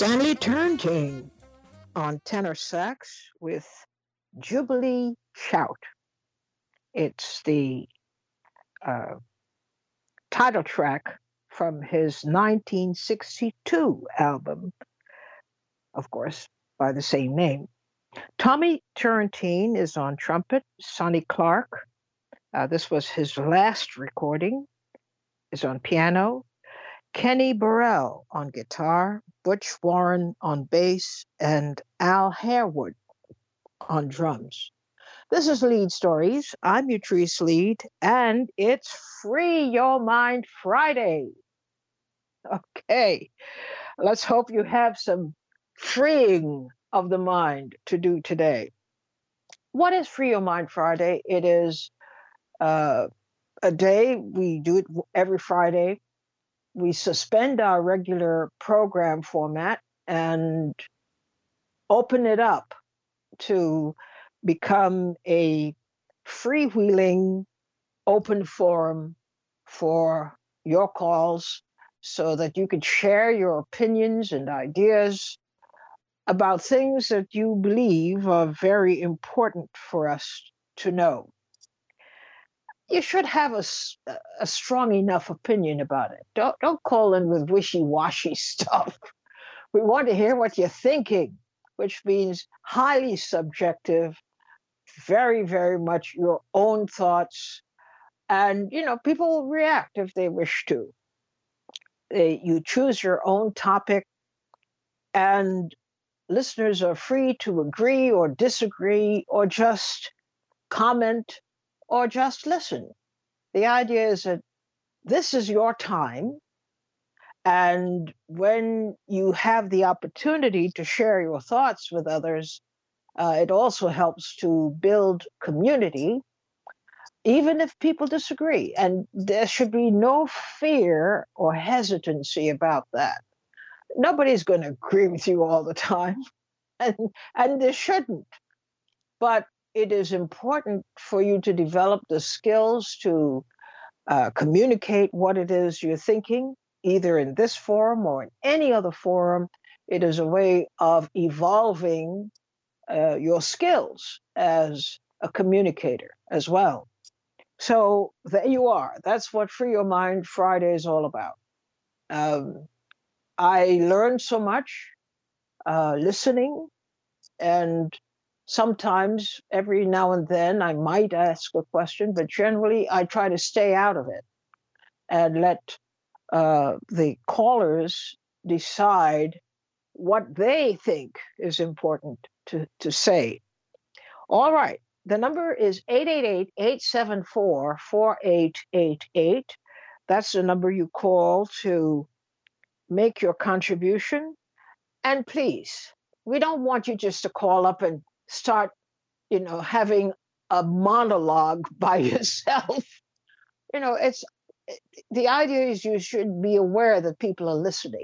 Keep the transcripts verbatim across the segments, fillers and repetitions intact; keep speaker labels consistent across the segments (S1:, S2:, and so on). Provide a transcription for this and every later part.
S1: Stanley Turrentine on tenor sax with Jubilee Shout. It's the uh, title track from his nineteen sixty-two album, of course, by the same name. Tommy Turrentine is on trumpet, Sonny Clark. Uh, this was his last recording, is on piano. Kenny Burrell on guitar, Butch Warren on bass, and Al Harewood on drums. This is Lead Stories. I'm Utrice Lead, and it's Free Your Mind Friday. Okay, let's hope you have some freeing of the mind to do today. What is Free Your Mind Friday? It is uh, a day, we do it every Friday. We suspend our regular program format and open it up to become a freewheeling open forum for your calls so that you can share your opinions and ideas about things that you believe are very important for us to know. You should have a, a strong enough opinion about it. Don't, don't call in with wishy-washy stuff. We want to hear what you're thinking, which means highly subjective, very, very much your own thoughts. And, you know, people will react if they wish to. They, you choose your own topic, and listeners are free to agree or disagree or just comment or just listen. The idea is that this is your time, and when you have the opportunity to share your thoughts with others, uh, it also helps to build community, even if people disagree. And there should be no fear or hesitancy about that. Nobody's going to agree with you all the time, and, and there shouldn't. But it is important for you to develop the skills to uh, communicate what it is you're thinking, either in this forum or in any other forum. It is a way of evolving uh, your skills as a communicator as well. So there you are. That's what Free Your Mind Friday is all about. Um, I learned so much uh, listening, and sometimes, every now and then, I might ask a question, but generally I try to stay out of it and let uh, the callers decide what they think is important to, to say. All right. The number is eight eight eight, eight seven four, four eight eight eight. That's the number you call to make your contribution. And please, we don't want you just to call up and start, you know, having a monologue by yourself. You know, it's the idea is you should be aware that people are listening,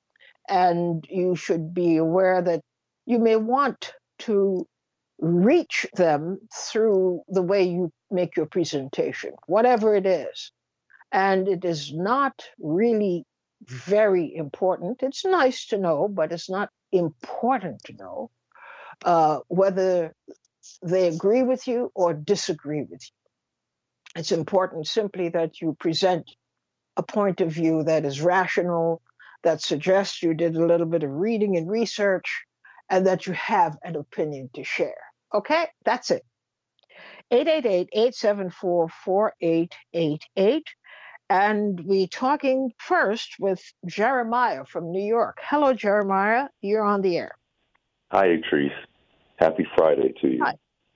S1: and you should be aware that you may want to reach them through the way you make your presentation, whatever it is. And it is not really very important. It's nice to know, but it's not important to know uh, whether they agree with you or disagree with you. It's important simply that you present a point of view that is rational, that suggests you did a little bit of reading and research, and that you have an opinion to share. Okay, that's it. eight eight eight, eight seven four, four eight eight eight. And we're talking first with Jeremiah from New York. Hello, Jeremiah. You're on the air.
S2: Hi, Utrice. Happy Friday to you.
S1: Hi.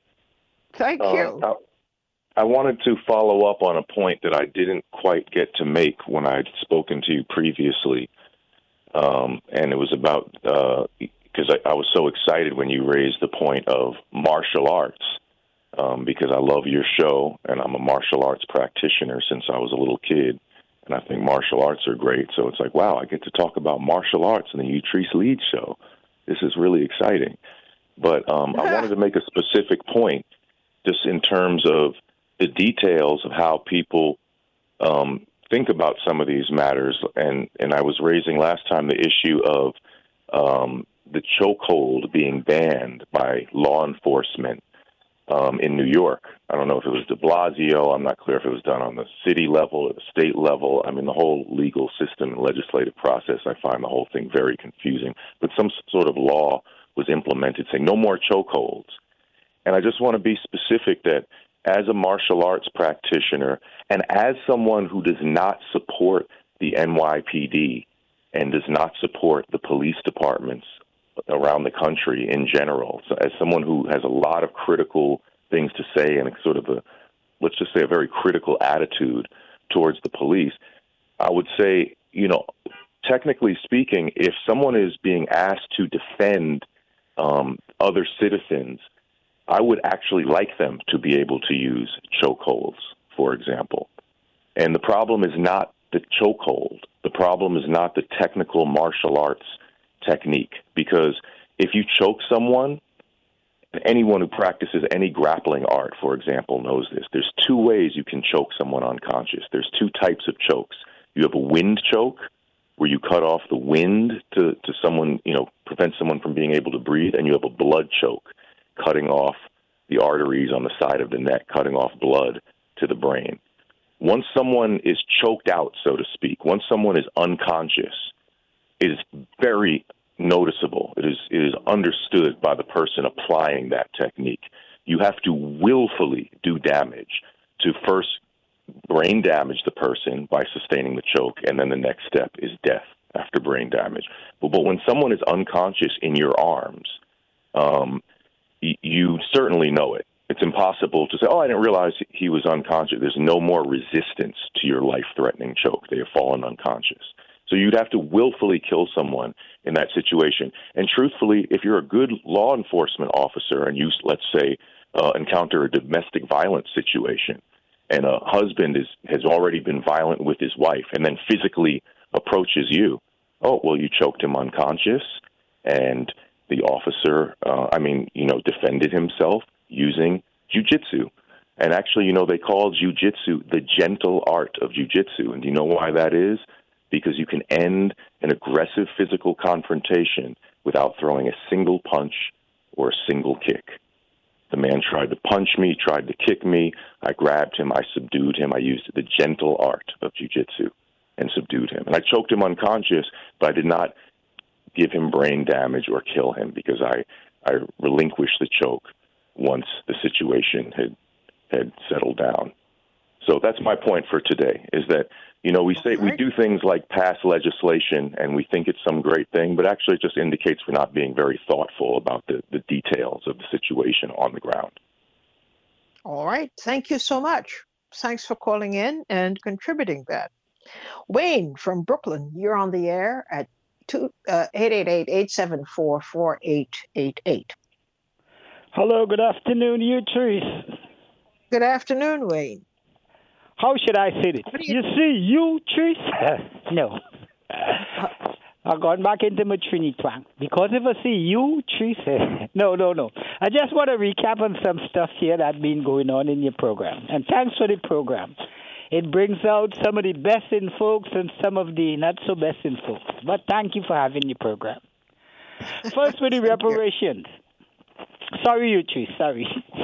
S1: Thank
S2: um,
S1: you.
S2: I, I wanted to follow up on a point that I didn't quite get to make when I'd spoken to you previously. Um, and it was about, because uh, I, I was so excited when you raised the point of martial arts, um, because I love your show, and I'm a martial arts practitioner since I was a little kid, and I think martial arts are great. So it's like, wow, I get to talk about martial arts in the Utrice Lead show. This is really exciting. But um, I wanted to make a specific point just in terms of the details of how people um, think about some of these matters. And, and I was raising last time the issue of um, the chokehold being banned by law enforcement um, in New York. I don't know if it was de Blasio. I'm not clear if it was done on the city level or the state level. I mean, the whole legal system and legislative process, I find the whole thing very confusing. But some sort of law was implemented saying no more chokeholds. And I just want to be specific that as a martial arts practitioner and as someone who does not support the N Y P D and does not support the police departments around the country in general, so as someone who has a lot of critical things to say and sort of a, let's just say, a very critical attitude towards the police, I would say, you know, technically speaking, if someone is being asked to defend um, other citizens, I would actually like them to be able to use chokeholds, for example. And the problem is not the chokehold. The problem is not the technical martial arts technique, because if you choke someone, anyone who practices any grappling art, for example, knows this. There's two ways you can choke someone unconscious. There's two types of chokes. You have a wind choke, where you cut off the wind to, to someone, you know, prevent someone from being able to breathe, and you have a blood choke, cutting off the arteries on the side of the neck, cutting off blood to the brain. Once someone is choked out, so to speak, once someone is unconscious, it is very noticeable. It is, it is understood by the person applying that technique. You have to willfully do damage to first brain damage the person by sustaining the choke, and then the next step is death after brain damage. But, but when someone is unconscious in your arms, um, y- you certainly know it. It's impossible to say, oh, I didn't realize he was unconscious. There's no more resistance to your life-threatening choke. They have fallen unconscious. So you'd have to willfully kill someone in that situation. And truthfully, if you're a good law enforcement officer and you, let's say, uh, encounter a domestic violence situation, and a husband is has already been violent with his wife and then physically approaches you, oh, well, you choked him unconscious, and the officer, uh, I mean, you know, defended himself using jiu-jitsu. And actually, you know, they call jiu-jitsu the gentle art of jiu-jitsu. And do you know why that is? Because you can end an aggressive physical confrontation without throwing a single punch or a single kick. The man tried to punch me, tried to kick me. I grabbed him. I subdued him. I used the gentle art of jiu-jitsu and subdued him. And I choked him unconscious, but I did not give him brain damage or kill him, because I, I relinquished the choke once the situation had had settled down. So that's my point for today, is that, you know, we say we do things like pass legislation and we think it's some great thing, but actually it just indicates we're not being very thoughtful about the, the details of the situation on the ground.
S1: All right. Thank you so much. Thanks for calling in and contributing that. Wayne from Brooklyn, you're on the air at eight eight eight, eight seven four, four eight eight eight.
S3: Hello, good afternoon, you, Therese.
S1: Good afternoon, Wayne.
S3: How should I say it? You... you see, you, Therese? No. I've gone back into my Trini twang. Because if I see you, Therese, no, no, no. I just want to recap on some stuff here that's been going on in your program. And thanks for the program. It brings out some of the best in folks and some of the not so best in folks. But thank you for having your program. First with the reparations. Sorry, you, Therese, sorry.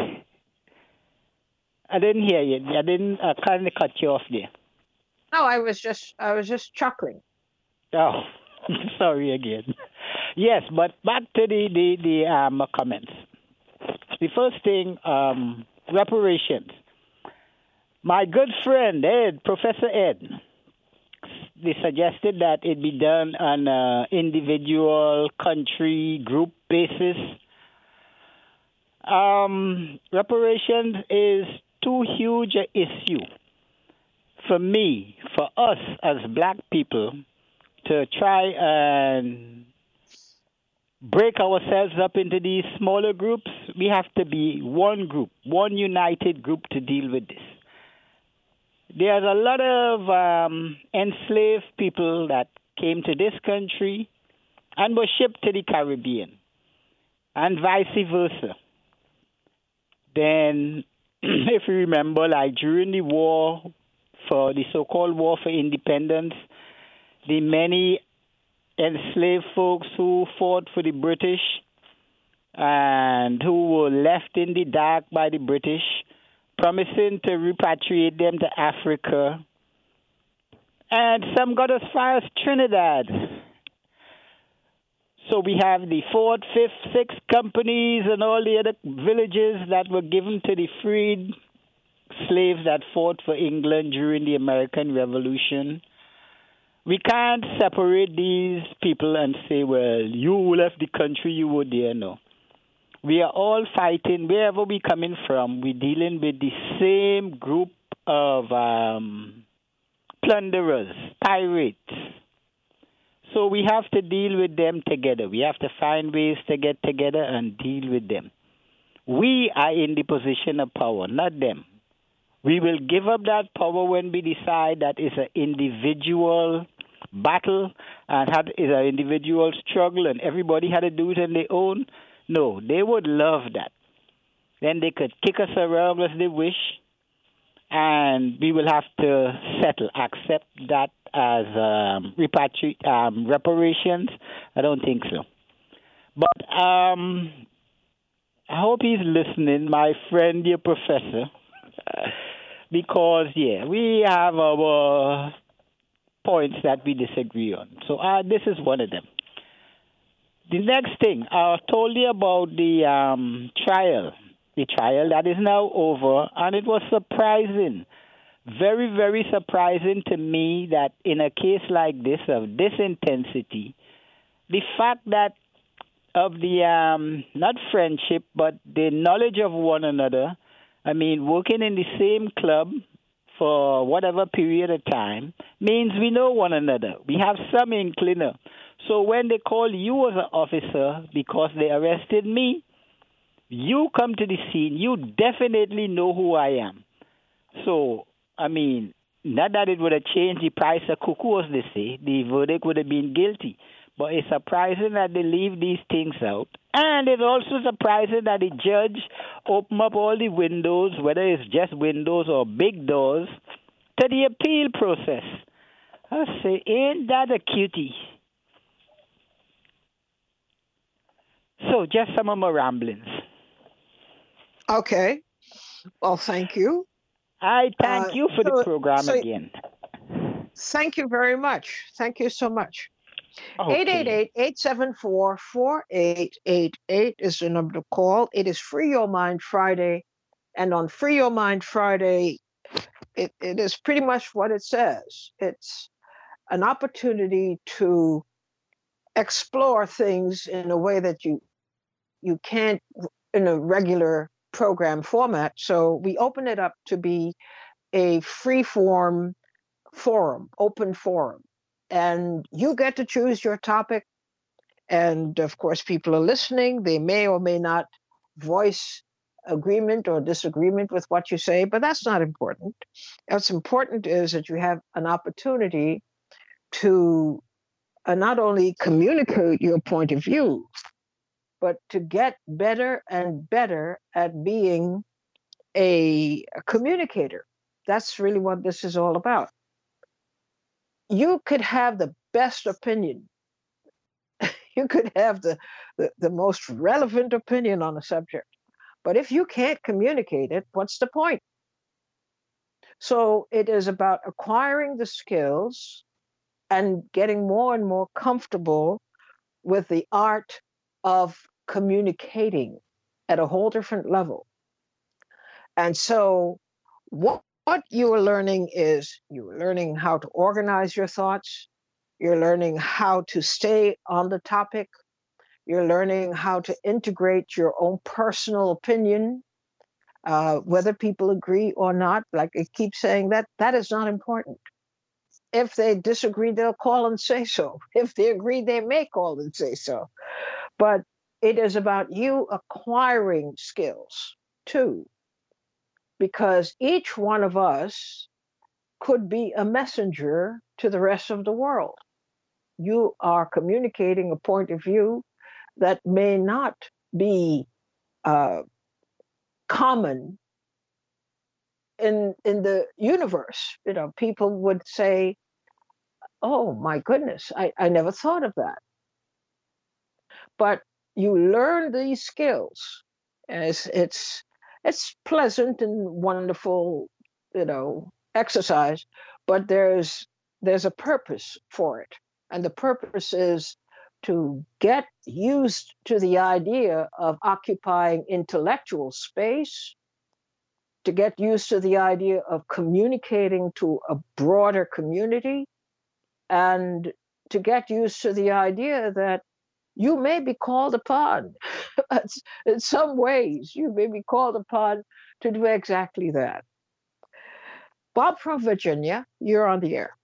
S3: I didn't hear you. I didn't uh, kind of cut you off there.
S1: No, I was just I was just chuckling.
S3: Oh, sorry again. Yes, but back to the the, the um, comments. The first thing, um, reparations. My good friend Ed, Professor Ed, they suggested that it be done on an individual, country, group basis. Um, reparations is too huge an issue for me, for us as black people, to try and break ourselves up into these smaller groups. We have to be one group, one united group to deal with this. There's a lot of um, enslaved people that came to this country and were shipped to the Caribbean, and vice versa. Then, if you remember, like during the war, for the so-called war for independence, the many enslaved folks who fought for the British and who were left in the dark by the British, promising to repatriate them to Africa. And some got as far as Trinidad. So we have the fourth, fifth, sixth companies and all the other villages that were given to the freed slaves that fought for England during the American Revolution. We can't separate these people and say, well, you left the country, you were there. No. We are all fighting. Wherever we're coming from, we're dealing with the same group of um, plunderers, pirates. So we have to deal with them together. We have to find ways to get together and deal with them. We are in the position of power, not them. We will give up that power when we decide that it's an individual battle and had is an individual struggle and everybody had to do it on their own. No, they would love that. Then they could kick us around as they wish, and we will have to settle, accept that as um, repatri- um, reparations. I don't think so. But um, I hope he's listening, my friend, dear professor, because, yeah, we have our points that we disagree on. So uh, this is one of them. The next thing, I told you about the um, trial, the trial that is now over, and it was surprising, very, very surprising to me that in a case like this, of this intensity, the fact that of the, um, not friendship, but the knowledge of one another, I mean, working in the same club for whatever period of time, means we know one another. We have some incliner. So when they call you as an officer because they arrested me, you come to the scene, you definitely know who I am. So, I mean, not that it would have changed the price of cuckoo, as they say. The verdict would have been guilty. But it's surprising that they leave these things out. And it's also surprising that the judge opened up all the windows, whether it's just windows or big doors, to the appeal process. I say, ain't that a cutie? So, just some of my ramblings. Okay.
S1: Well, thank you.
S3: I thank uh, you for so, the program so, again.
S1: Thank you very much. Thank you so much. eight eight eight, eight seven four, four eight eight eight is the number to call. It is Free Your Mind Friday. And on Free Your Mind Friday, it, it is pretty much what it says. It's an opportunity to explore things in a way that you you can't in a regular program format. So we open it up to be a free form forum, open forum. And you get to choose your topic. And of course, people are listening. They may or may not voice agreement or disagreement with what you say, but that's not important. What's important is that you have an opportunity to uh, not only communicate your point of view, but to get better and better at being a, a communicator. That's really what this is all about. You could have the best opinion. You could have the, the, the most relevant opinion on a subject. But if you can't communicate it, what's the point? So it is about acquiring the skills and getting more and more comfortable with the art of communicating at a whole different level. And so what, what you are learning is you're learning how to organize your thoughts. You're learning how to stay on the topic. You're learning how to integrate your own personal opinion, uh, whether people agree or not. Like I keep saying, that that is not important. If they disagree, they'll call and say so. If they agree, they may call and say so. But it is about you acquiring skills too, because each one of us could be a messenger to the rest of the world. You are communicating a point of view that may not be uh, common in in the universe. You know, people would say, Oh my goodness, I, I never thought of that. But you learn these skills. And it's it's it's pleasant and wonderful, you know, exercise, but there's there's a purpose for it. And the purpose is to get used to the idea of occupying intellectual space, to get used to the idea of communicating to a broader community, and to get used to the idea that you may be called upon in some ways, you may be called upon to do exactly that. Bob from Virginia, you're on the air.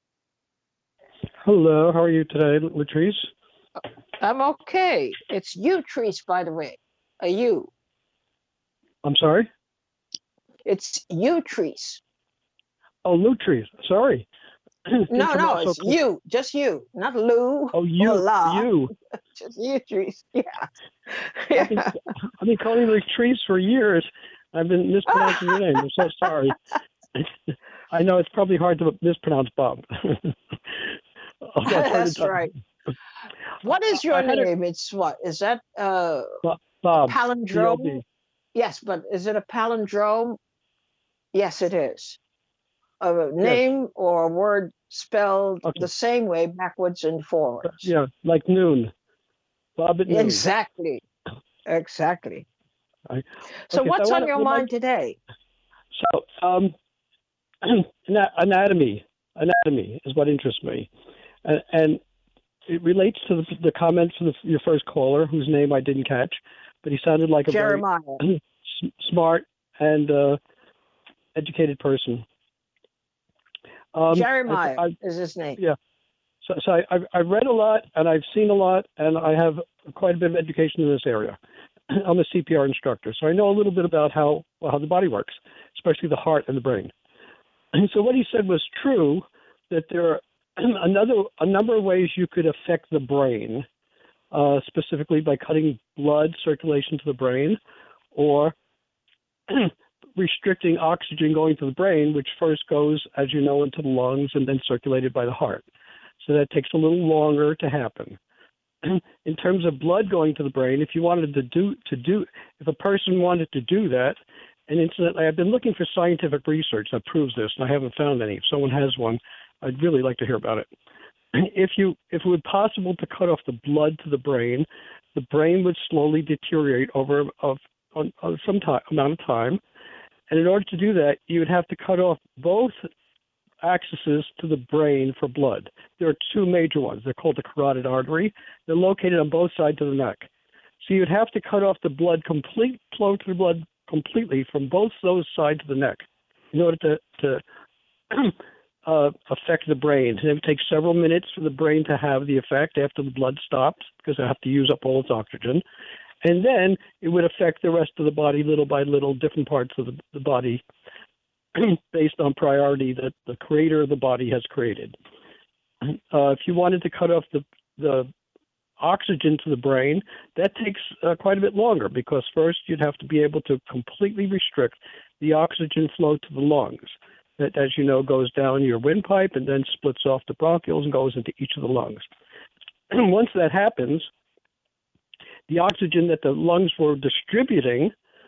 S4: Hello, how are you today, Latrice?
S1: I'm okay. It's you, Treese, by the way. A you.
S4: I'm sorry?
S1: It's you, Treese.
S4: Oh, Latrice, sorry.
S1: No, no, it's so you, just you, not Lou.
S4: Oh, you,
S1: La.
S4: you.
S1: Just you, Treese. Yeah. yeah.
S4: I've been, I've been calling you Latrice for years. I've been mispronouncing your name. I'm so sorry. I know it's probably hard to mispronounce Bob. Okay,
S1: that's right. What is your name? A, it's what? Is that uh,
S4: Bob,
S1: palindrome?
S4: B O B.
S1: Yes, but is it a palindrome? Yes, it is. A name yes. or a word spelled okay. the same way backwards and forwards.
S4: Yeah, like noon. Bob at noon.
S1: Exactly. Exactly.
S4: Right.
S1: So
S4: okay,
S1: what's
S4: so
S1: on
S4: wanna,
S1: your
S4: mind
S1: like, today?
S4: So um, anatomy. Anatomy is what interests me. And, and it relates to the, the comments from the, your first caller, whose name I didn't catch, but he sounded like a
S1: Jeremiah.
S4: very smart and uh, educated person.
S1: Um, Jeremiah I, I, is his name.
S4: Yeah. So, so I, I've, I've read a lot, and I've seen a lot, and I have quite a bit of education in this area. I'm a C P R instructor, so I know a little bit about how well, how the body works, especially the heart and the brain. And so what he said was true, that there are another a number of ways you could affect the brain, uh, specifically by cutting blood circulation to the brain, or restricting oxygen going to the brain, which first goes, as you know, into the lungs and then circulated by the heart. So that takes a little longer to happen. In terms of blood going to the brain, if you wanted to do to do, if a person wanted to do that, and incidentally, I've been looking for scientific research that proves this, and I haven't found any. If someone has one, I'd really like to hear about it. If you, if it were possible to cut off the blood to the brain, the brain would slowly deteriorate over of, of, of some time, amount of time. And in order to do that, you would have to cut off both accesses to the brain for blood. There are two major ones. They're called the carotid artery. They're located on both sides of the neck. So you'd have to cut off the blood, complete flow to the blood completely from both those sides of the neck in order to, to uh, affect the brain. And it would take several minutes for the brain to have the effect after the blood stops, because they have to use up all its oxygen. And then it would affect the rest of the body little by little, different parts of the, the body, based on priority that the creator of the body has created. Uh, if you wanted to cut off the, the oxygen to the brain, that takes uh, quite a bit longer, because first you'd have to be able to completely restrict the oxygen flow to the lungs. That, as you know, goes down your windpipe and then splits off the bronchioles and goes into each of the lungs. Once that happens, the oxygen that the lungs were distributing,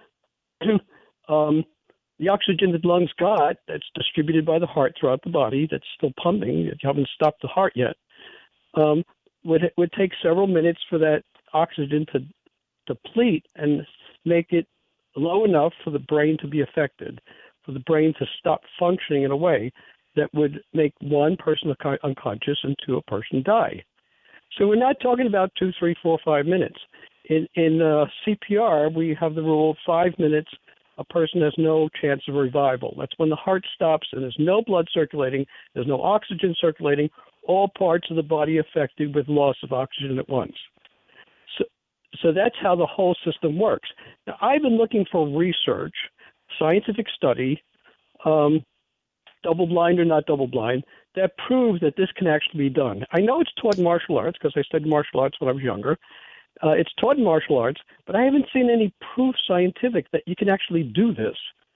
S4: um, the oxygen that the lungs got, that's distributed by the heart throughout the body, that's still pumping, you haven't stopped the heart yet, um, would would take several minutes for that oxygen to deplete and make it low enough for the brain to be affected, for the brain to stop functioning in a way that would make one person unconscious and two, a person die. So we're not talking about two, three, four, five minutes. In, in uh, C P R, we have the rule of five minutes, a person has no chance of revival. That's when the heart stops and there's no blood circulating, there's no oxygen circulating, all parts of the body affected with loss of oxygen at once. So, so that's how the whole system works. Now, I've been looking for research, scientific study, um, double-blind or not double-blind, that proves that this can actually be done. I know it's taught in martial arts because I studied martial arts when I was younger. Uh, it's taught in martial arts, but I haven't seen any proof scientific that you can actually do this.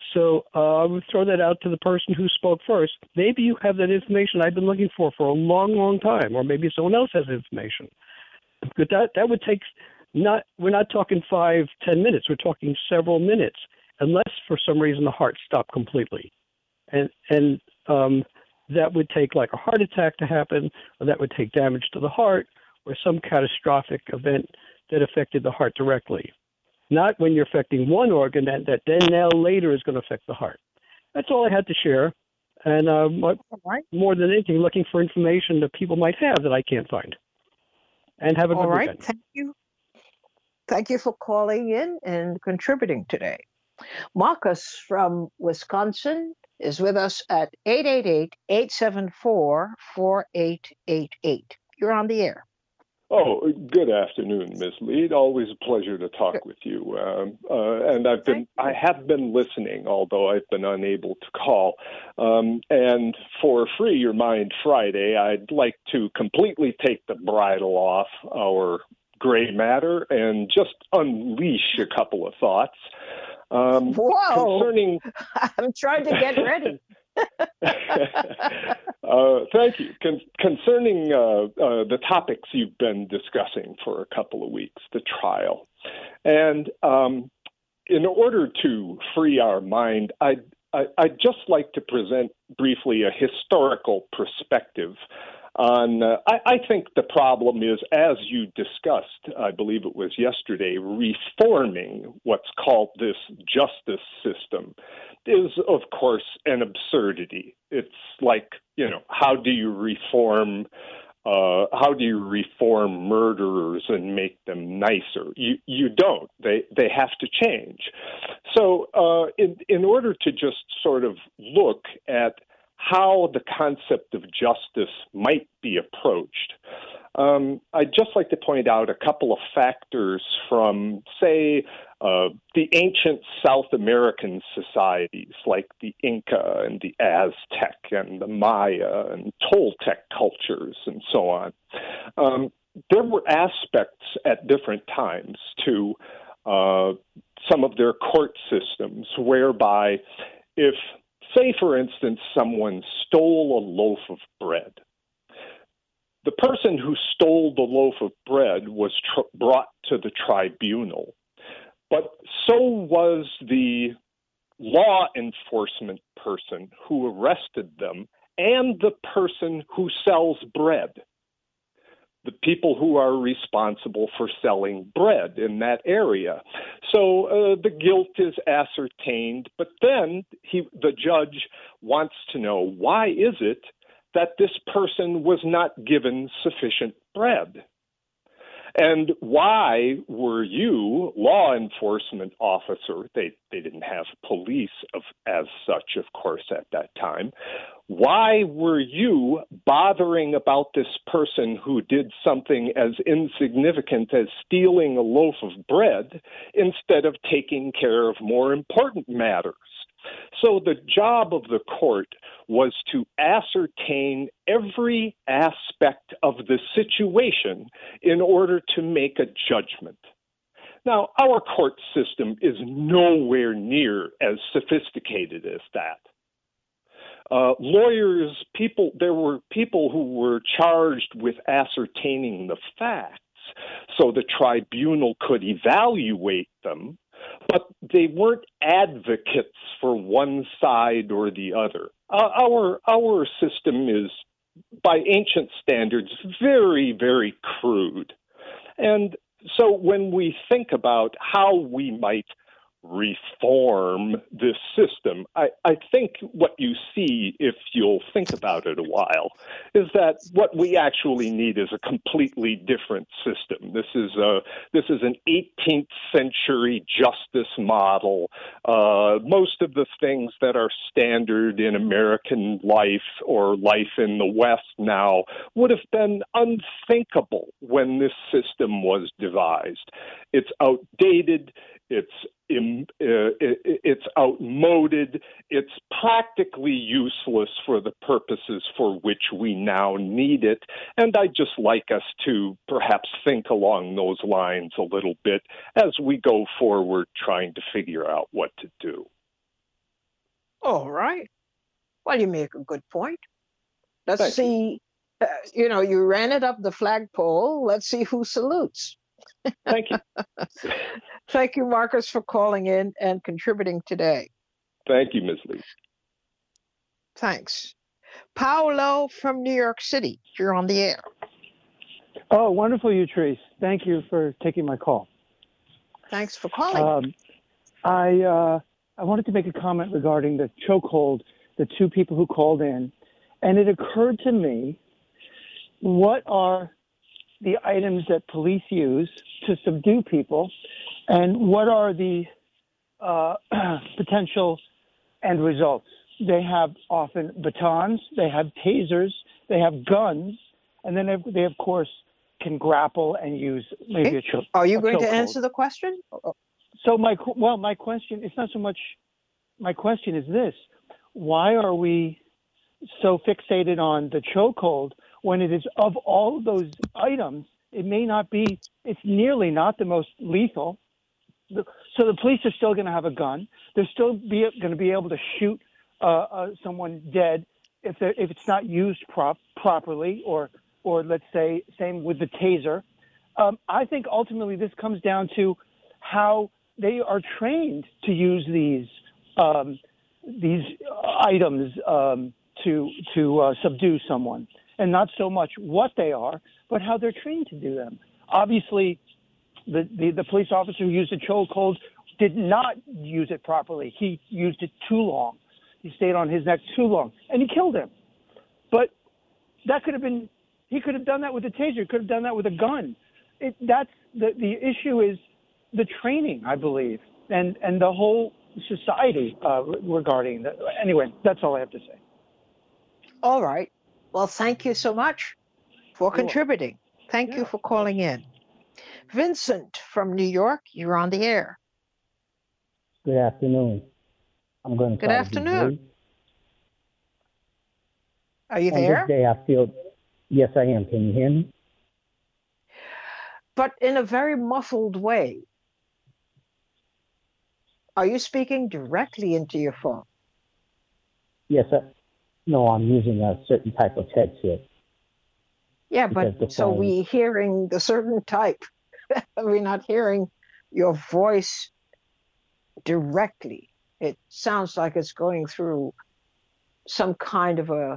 S4: So uh, I would throw that out to the person who spoke first. Maybe you have that information I've been looking for for a long, long time, or maybe someone else has information. But that that would take not. We're not talking five, ten minutes. We're talking several minutes, unless for some reason the heart stopped completely, and and um, that would take like a heart attack to happen, or that would take damage to the heart, or some catastrophic event that affected the heart directly. Not when you're affecting one organ that, that then now later is going to affect the heart. That's all I had to share. And uh,
S1: right.
S4: more than anything, looking for information that people might have that I can't find. And have a
S1: All
S4: good
S1: right.
S4: weekend.
S1: Thank you. Thank you for calling in and contributing today. Marcus from Wisconsin is with us at eight eight eight, eight seven four, four eight eight eight. You're on the air.
S5: Oh, good afternoon, Miz Lead. Always a pleasure to talk good. with you. Um, uh, and I've been, I have been listening, although I've been unable to call. Um, and for Free Your Mind Friday, I'd like to completely take the bridle off our gray matter and just unleash a couple of thoughts. Um,
S1: Whoa!
S5: Concerning,
S1: I'm trying to get ready.
S5: uh, thank you. Con- concerning uh, uh, the topics you've been discussing for a couple of weeks, the trial. And um, in order to free our mind, I'd, I, I'd just like to present briefly a historical perspective on, uh, I, I think the problem is, as you discussed, I believe it was yesterday, reforming what's called this justice system is, of course, an absurdity. It's like, you know, how do you reform uh, how do you reform murderers and make them nicer? You you don't. They they have to change. So uh, in in order to just sort of look at how the concept of justice might be approached, Um, I'd just like to point out a couple of factors from, say, uh, the ancient South American societies like the Inca and the Aztec and the Maya and Toltec cultures and so on. Um, there were aspects at different times to uh, some of their court systems whereby if, say, for instance, someone stole a loaf of bread, the person who stole the loaf of bread was tr- brought to the tribunal, but so was the law enforcement person who arrested them and the person who sells bread, the people who are responsible for selling bread in that area. So uh, the guilt is ascertained, but then he, the judge wants to know, why is it that this person was not given sufficient bread? And why were you, law enforcement officer, they, they didn't have police of, as such, of course, at that time, why were you bothering about this person who did something as insignificant as stealing a loaf of bread instead of taking care of more important matters? So the job of the court was to ascertain every aspect of the situation in order to make a judgment. Now, our court system is nowhere near as sophisticated as that. Uh, lawyers, people, there were people who were charged with ascertaining the facts so the tribunal could evaluate them, but they weren't advocates for one side or the other. Uh, our our system is, by ancient standards, very, very crude. And so when we think about how we might reform this system, I, I think what you see, if you'll think about it a while, is that what we actually need is a completely different system. This is a this is an eighteenth century justice model. Uh, most of the things that are standard in American life or life in the West now would have been unthinkable when this system was devised. It's outdated. It's uh, it's outmoded. It's practically useless for the purposes for which we now need it. And I'd just like us to perhaps think along those lines a little bit as we go forward trying to figure out what to do.
S1: All right. Well, you make a good point. Let's
S5: Thank you.
S1: see. Uh, you know, you ran it up the flagpole. Let's see who salutes.
S5: Thank you.
S1: Thank you, Marcus, for calling in and contributing today.
S5: Thank you, Miz Lee.
S1: Thanks. Paolo from New York City, you're on the air.
S6: Oh, wonderful, Utrice. Thank you for taking my call.
S1: Thanks for calling.
S6: Um, I uh, I wanted to make a comment regarding the chokehold, the two people who called in, and it occurred to me, what are the items that police use to subdue people, and what are the uh, potential end results? They have often batons, they have tasers, they have guns, and then they, they of course, can grapple and use maybe a choke.
S1: Are you
S6: a
S1: going to
S6: chokehold.
S1: answer the question?
S6: So my well, my question, it's not so much, my question is this: why are we so fixated on the chokehold when it is, of all of those items, it may not be, it's nearly not the most lethal. The, so the police are still going to have a gun. They're still be, going to be able to shoot uh, uh, someone dead if if it's not used prop, properly, or or let's say same with the taser. Um, I think ultimately this comes down to how they are trained to use these um, these items um, to to uh, subdue someone, and not so much what they are, but how they're trained to do them. Obviously, the the, the police officer who used a chokehold did not use it properly. He used it too long. He stayed on his neck too long, and he killed him. But that could have been. He could have done that with a taser. He could have done that with a gun. It, that's the the issue is the training, I believe, and and the whole society uh, regarding that. Anyway, that's all I have to say.
S1: All right. Well, thank you so much for
S6: You're
S1: contributing. Thank
S6: Yeah,
S1: you for calling in. Vincent from New York, you're on the air.
S7: Good afternoon. I'm going to
S1: Good
S7: try
S1: afternoon.
S7: to be brief.
S1: Are you
S7: On
S1: there?
S7: this day, I feel, yes, I am. Can you hear me?
S1: But in a very muffled way. Are you speaking directly into your phone?
S7: Yes, I, no, I'm using a certain type of headset.
S1: Yeah,
S7: Because the
S1: but so
S7: phone-
S1: we hearing the certain type. We're not hearing your voice directly. It sounds like it's going through some kind of a,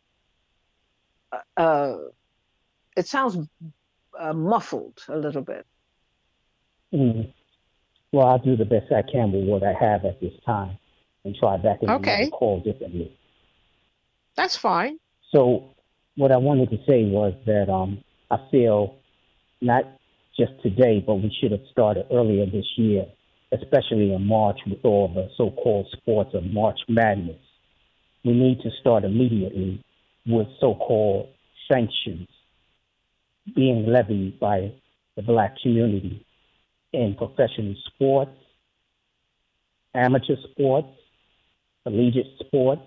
S1: uh, it sounds uh, muffled a little bit.
S7: Mm. Well, I'll do the best I can with what I have at this time and try back in
S1: Okay.
S7: another call differently.
S1: That's fine.
S7: So what I wanted to say was that um, I feel not just today, but we should have started earlier this year, especially in March with all the so-called sports of March Madness. We need to start immediately with so-called sanctions being levied by the Black community in professional sports, amateur sports, collegiate sports,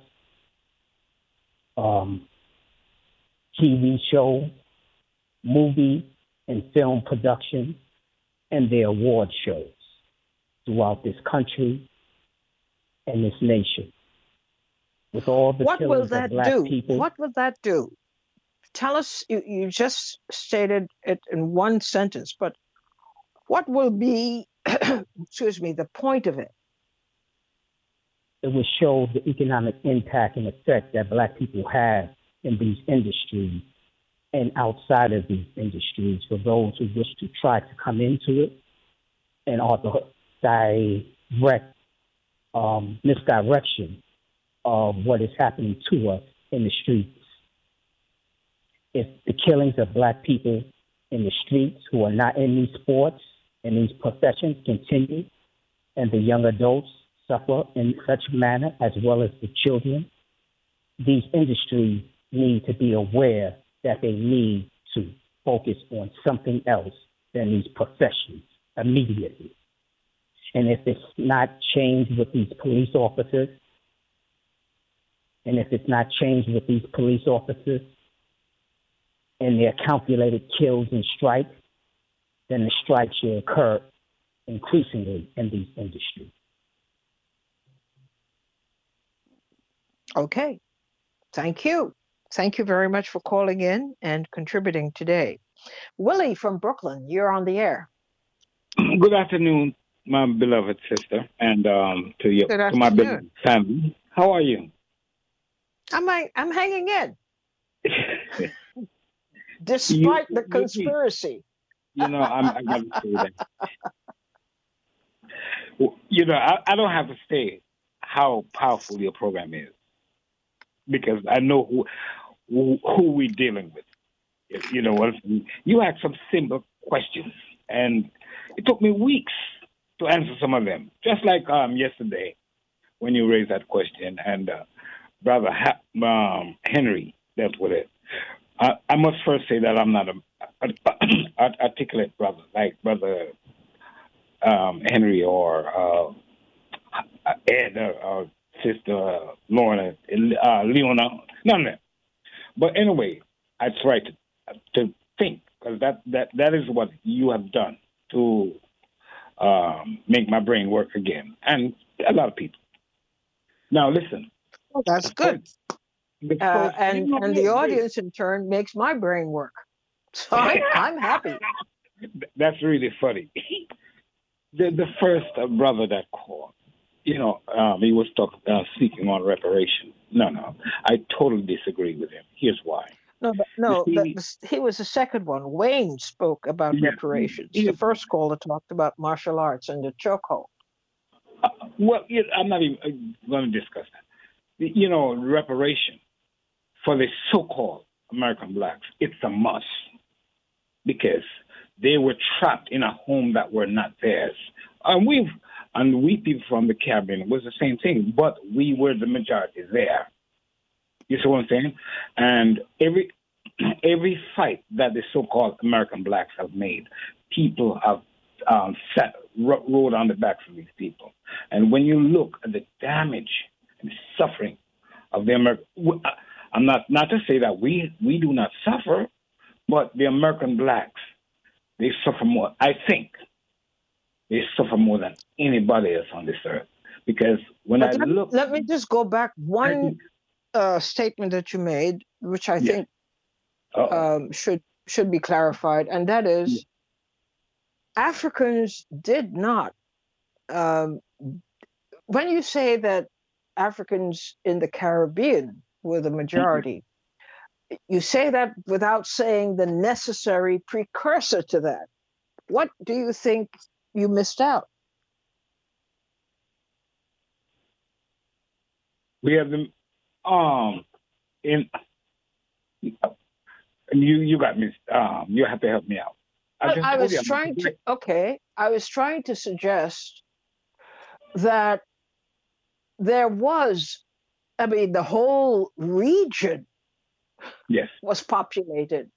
S7: um, T V shows, movie and film production, and their award shows throughout this country and this nation. With all the
S1: What will
S7: killings
S1: that
S7: of Black
S1: do?
S7: people,
S1: What will that do? Tell us, you, you just stated it in one sentence, but what will be, excuse me, the point of it?
S7: it will show the economic impact and effect that Black people have in these industries and outside of these industries for those who wish to try to come into it and also direct um, misdirection of what is happening to us in the streets. If the killings of Black people in the streets who are not in these sports and these professions continue, and the young adults suffer in such manner, as well as the children, these industries need to be aware that they need to focus on something else than these professions immediately. And if it's not changed with these police officers, and if it's not changed with these police officers and their calculated kills and strikes, then the strikes will occur increasingly in these industries.
S1: Okay. Thank you. Thank you very much for calling in and contributing today. Willie from Brooklyn, you're on the air.
S8: Good afternoon, my beloved sister, and um, to you,
S1: Good
S8: to my beloved
S1: afternoon.
S8: family. How are you?
S1: I'm I'm hanging in,
S8: you,
S1: despite the
S8: you,
S1: conspiracy.
S8: you know, I'm, I'm going to say that. You know, I, I don't have to say how powerful your program is because I know who who, who we're dealing with. You know what? You asked some simple questions, and it took me weeks to answer some of them. Just like um, yesterday when you raised that question, and uh, Brother ha- um, Henry dealt with it. I, I must first say that I'm not a, a, a articulate brother like Brother um, Henry or uh, Ed or, or Sister Lorna, uh, Leona, none of them. But anyway, I try to to think because that, that, that is what you have done to um, make my brain work again, and a lot of people. Now listen.
S1: Oh, that's good.
S8: First,
S1: uh, and and the audience in turn makes my brain work. So I'm I'm happy.
S8: That's really funny. the the first uh, brother that called, you know, um, he was talking uh, speaking on reparation. No, no, I totally disagree with him. Here's why.
S1: No, but no,
S8: see,
S1: the, the, he was the second one. Wayne spoke about
S8: yeah,
S1: reparations.
S8: he,
S1: the first caller talked about martial arts and the chokehold.
S8: Uh, well, I'm not even going to discuss that. You know, reparation for the so-called American blacks, it's a must because they were trapped in a home that were not theirs. And we've and we people from the Caribbean was the same thing, but we were the majority there. You see what I'm saying? And every every fight that the so-called American blacks have made, people have um, sat, rode on the backs of these people. And when you look at the damage and suffering of the American, I'm not not to say that we we do not suffer, but the American blacks, they suffer more. I think they suffer more than anybody else on this earth because when but I
S1: let,
S8: look,
S1: let me just go back one uh, statement that you made, which I
S8: yeah.
S1: think um, should should be clarified, and that is yeah. Africans did not. Um, when you say that Africans in the Caribbean were the majority, mm-hmm. you say that without saying the necessary precursor to that. What do you think you missed out?
S8: We have them um in you you got me um you have to help me out.
S1: I, I was trying to okay, I was trying to suggest that there was, I mean, the whole region
S8: yes.
S1: was populated,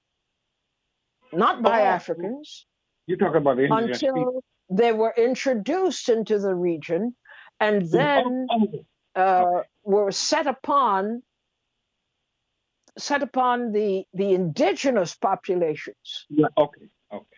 S1: not by oh, Africans.
S8: You're talking about the
S1: until people. They were introduced into the region, and then oh, oh. Uh, okay. were set upon set upon the the indigenous populations.
S8: Yeah. Okay. Okay.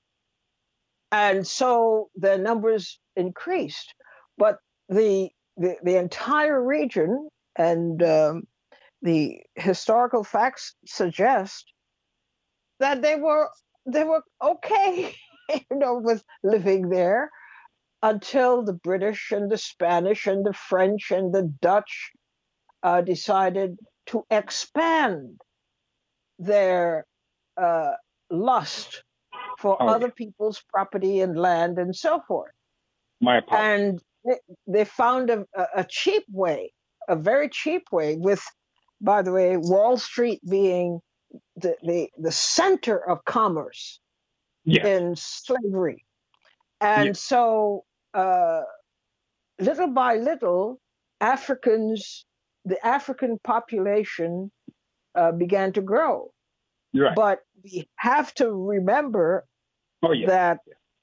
S1: And so the numbers increased, but the the, the entire region and um, the historical facts suggest that they were they were okay, you know, with living there until the British and the Spanish and the French and the Dutch uh, decided to expand their uh, lust for oh. other people's property and land and so forth.
S8: My apologies.
S1: And they, they found a, a cheap way, a very cheap way, with, by the way, Wall Street being the, the, the center of commerce
S8: yes.
S1: in slavery. And yes. so uh, little by little, Africans, the African population uh, began to grow.
S8: Right.
S1: But we have to remember
S8: oh, yes.
S1: that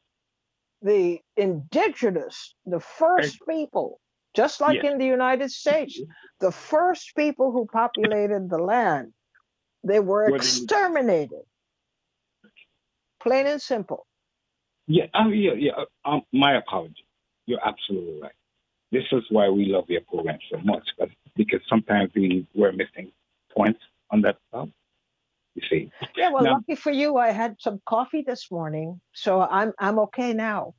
S1: the indigenous, the first people, just like
S8: yes.
S1: in the United States, the first people who populated the land, they were exterminated. Plain and simple.
S8: Yeah, um, yeah, yeah. Um, my apology. You're absolutely right. This is why we love your program so much. But because sometimes we were missing points on that stuff. You see.
S1: Yeah, well,
S8: Now,
S1: lucky for you, I had some coffee this morning, so I'm I'm okay now.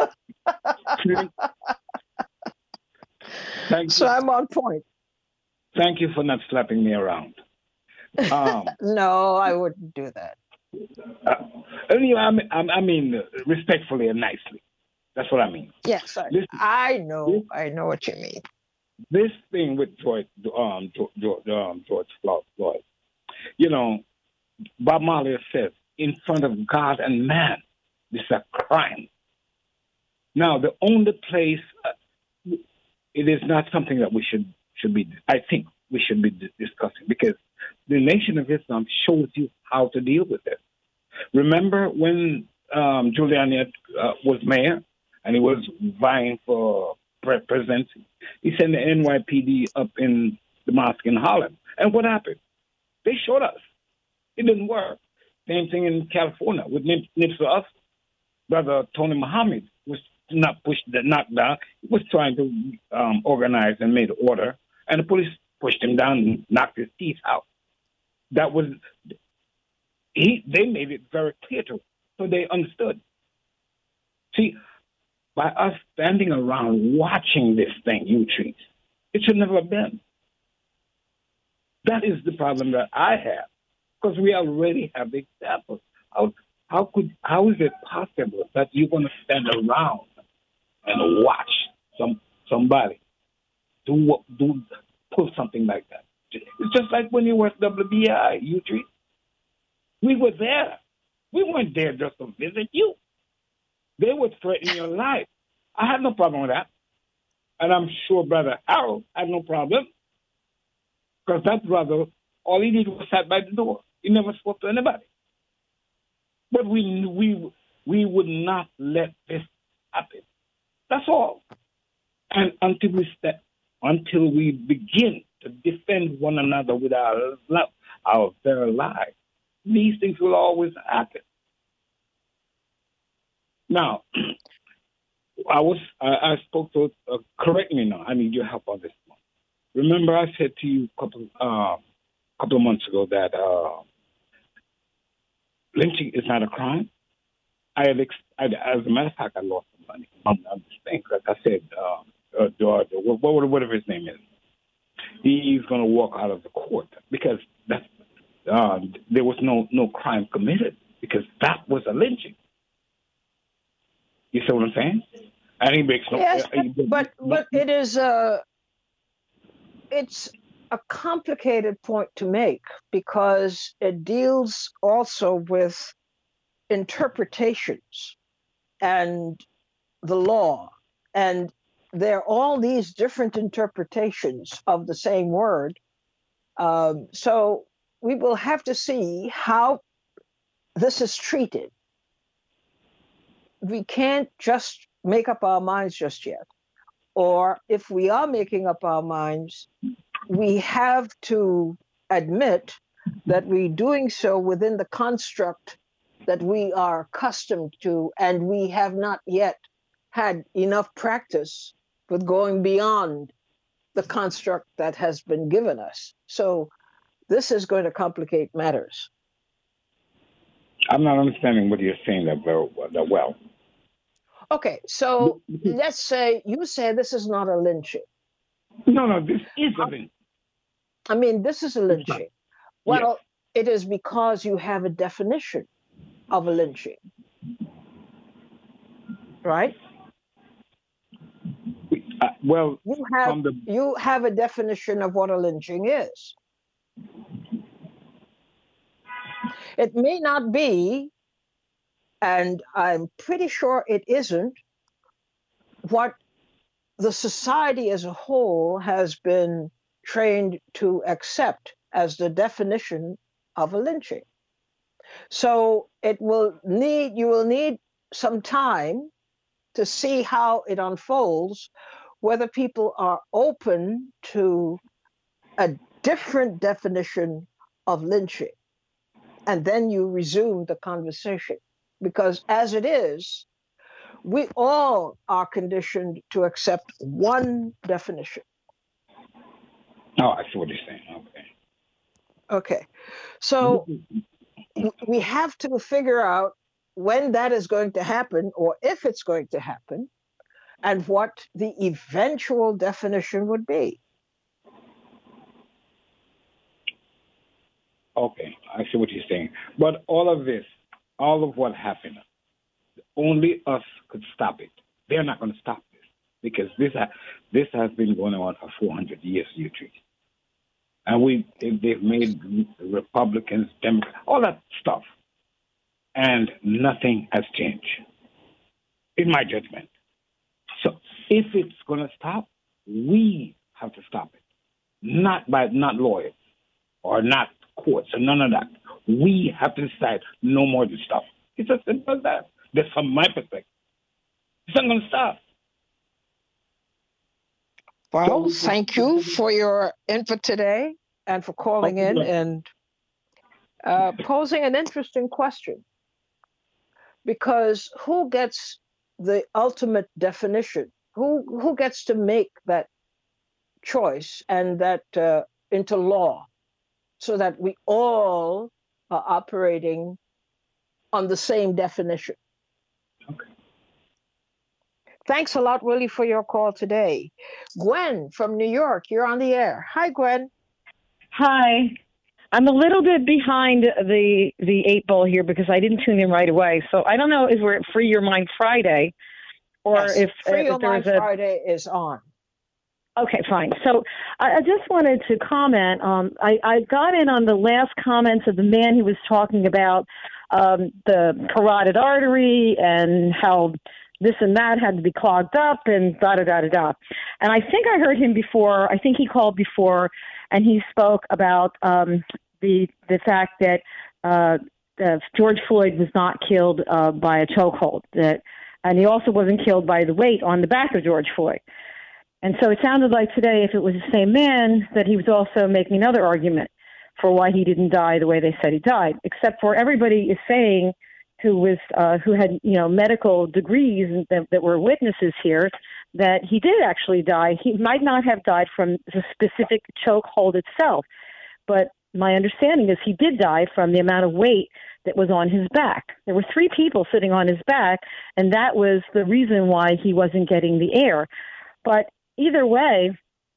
S8: thank
S1: So
S8: you,
S1: I'm on point.
S8: thank you for not slapping me around. Um,
S1: No, I wouldn't do that.
S8: uh, and, you know, I mean, I I mean, uh, respectfully and nicely. That's what I mean.
S1: Yes, I,
S8: Listen,
S1: I
S8: this,
S1: know. I know what you mean.
S8: this thing with George, um, George, um, George Floyd, you know, Bob Marley says, in front of God and man, this is a crime. Now, the only place, uh, it is not something that we should should be, I think we should be discussing, because the Nation of Islam shows you how to deal with it. Remember when um, Giuliani uh, was mayor and he was vying for presidency? He sent the N Y P D up in the mosque in Harlem. And what happened? They shot us. It didn't work. Same thing in California with Nip- Nipsey Hussle. Brother Tony Muhammad was not pushed, knocked down. He was trying to um, organize and made order, and the police pushed him down and knocked his teeth out. That was he. They made it very clear to him, so they understood. See, by us standing around watching this thing, you trees, it should never have been. That is the problem that I have, because we already have the examples. How, how could how is it possible that you're going to stand around and watch some somebody do do pull something like that? It's just like when you were at W B I, you trees. We were there. We weren't there just to visit you. They were threatening your life. I had no problem with that. And I'm sure Brother Harold had no problem. Because that brother, all he did was sat by the door. He never spoke to anybody. But we we we would not let this happen. That's all. And until we step, until we begin to defend one another with our love, our very lives, these things will always happen. Now, I was I, I spoke to uh, correct me now. I need your help on this one. Remember, I said to you a couple uh, couple of months ago that uh, lynching is not a crime. I had, ex- I, as a matter of fact, I lost some money on, on this thing. Like I said, uh, uh, George, what, whatever his name is, he's going to walk out of the court because that's, uh, there was no no crime committed because that was a lynching. You see what I'm saying? And he makes no.
S1: Yes,
S8: uh,
S1: but but,
S8: no,
S1: but it is a it's a complicated point to make because it deals also with interpretations and the law, and there are all these different interpretations of the same word. Um, so we will have to see how this is treated. We can't just make up our minds just yet. Or if we are making up our minds, we have to admit that we're doing so within the construct that we are accustomed to, and we have not yet had enough practice with going beyond the construct that has been given us. So this is going to complicate matters.
S8: I'm not understanding what you're saying that very that well.
S1: Okay, so let's say you say this is not a lynching.
S8: No, no, this is a lynching.
S1: I mean, this is a lynching. Well, yes. It is because you have a definition of a lynching, right?
S8: Uh, well,
S1: you have
S8: the...
S1: you have a definition of what a lynching is. It may not be, and I'm pretty sure it isn't, what the society as a whole has been trained to accept as the definition of a lynching. So it will need, you will need some time to see how it unfolds, whether people are open to a different definition of lynching. And then you resume the conversation. Because as it is, we all are conditioned to accept one definition.
S8: Oh, I see what you're saying. Okay.
S1: Okay. So we have to figure out when that is going to happen or if it's going to happen and what the eventual definition would be.
S8: Okay, I see what you're saying. But all of this, all of what happened, only us could stop it. They're not going to stop this because this ha- this has been going on for four hundred years, you treat. And we they've made Republicans, Democrats, all that stuff, and nothing has changed, in my judgment. So if it's going to stop, we have to stop it, not by not lawyers or not courts or none of that. We have to decide no more of this stuff. It's as simple as that. That's from my perspective. It's not going to stop.
S1: Well, thank you for your input today and for calling in and uh, posing an interesting question. Because who gets the ultimate definition? Who who gets to make that choice and that uh, into law so that we all are operating on the same definition?
S8: Okay.
S1: Thanks a lot, Willie, for your call today. Gwen from New York, you're on the air. Hi, Gwen.
S9: Hi. I'm a little bit behind the the eight ball here because I didn't tune in right away. So I don't know if we're at Free Your Mind Friday or
S1: yes,
S9: if
S1: Free
S9: if
S1: Your Mind
S9: a...
S1: Friday is on.
S9: Okay, fine. So I, I just wanted to comment. Um, I, I got in on the last comments of the man who was talking about um, the carotid artery and how this and that had to be clogged up and da da da da da. And I think I heard him before. I think he called before, and he spoke about um, the the fact that uh, uh, George Floyd was not killed uh, by a chokehold. That, and he also wasn't killed by the weight on the back of George Floyd. And so it sounded like today, if it was the same man, that he was also making another argument for why he didn't die the way they said he died. Except for everybody is saying who was uh, who had you know medical degrees that, that were witnesses here that he did actually die. He might not have died from the specific chokehold itself, but my understanding is he did die from the amount of weight that was on his back. There were three people sitting on his back, and that was the reason why he wasn't getting the air. But either way,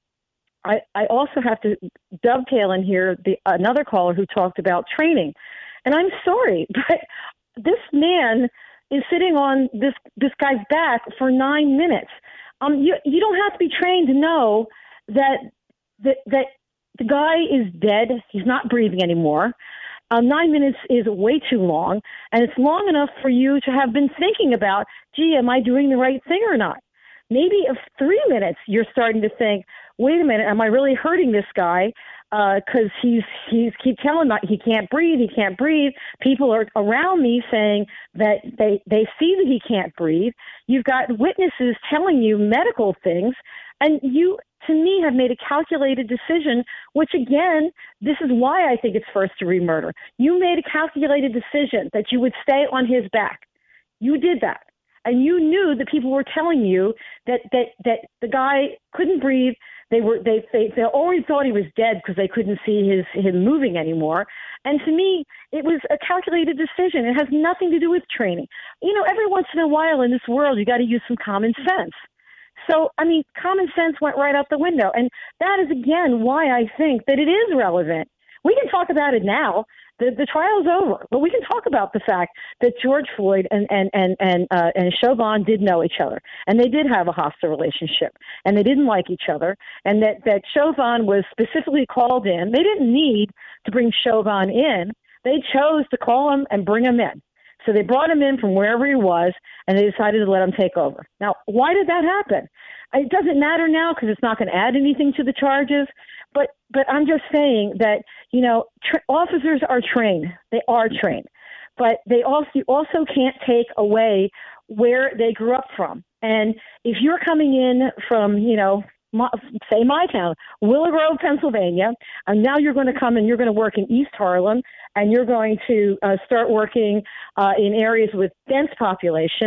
S9: I, I also have to dovetail in here the another caller who talked about training. And I'm sorry, but this man is sitting on this, this guy's back for nine minutes. Um, you you don't have to be trained to know that that that the guy is dead. He's not breathing anymore. Um, nine minutes is way too long, and it's long enough for you to have been thinking about, gee, am I doing the right thing or not? Maybe if three minutes you're starting to think, wait a minute, am I really hurting this guy? Because uh, he's he's keep telling me he can't breathe, he can't breathe. People are around me saying that they, they see that he can't breathe. You've got witnesses telling you medical things, and you, to me, have made a calculated decision, which, again, this is why I think it's first-degree murder. You made a calculated decision that you would stay on his back. You did that. And you knew that people were telling you that, that, that the guy couldn't breathe. They were they they, they always thought he was dead because they couldn't see his him moving anymore. And to me, it was a calculated decision. It has nothing to do with training. You know, every once in a while in this world, you got to use some common sense. So, I mean, common sense went right out the window. And that is, again, why I think that it is relevant. We can talk about it now. The, the trial's over, but we can talk about the fact that George Floyd and and and and, uh, and Chauvin did know each other, and they did have a hostile relationship, and they didn't like each other, and that that Chauvin was specifically called in. They didn't need to bring Chauvin in; they chose to call him and bring him in. So they brought him in from wherever he was, and they decided to let him take over. Now, why did that happen? It doesn't matter now because it's not going to add anything to the charges. But but I'm just saying that, you know, tra- officers are trained. They are trained. But they also you also can't take away where they grew up from. And if you're coming in from, you know, my, say my town, Willow Grove, Pennsylvania, and now you're going to come and you're going to work in East Harlem, and you're going to uh, start working uh, in areas with dense populations,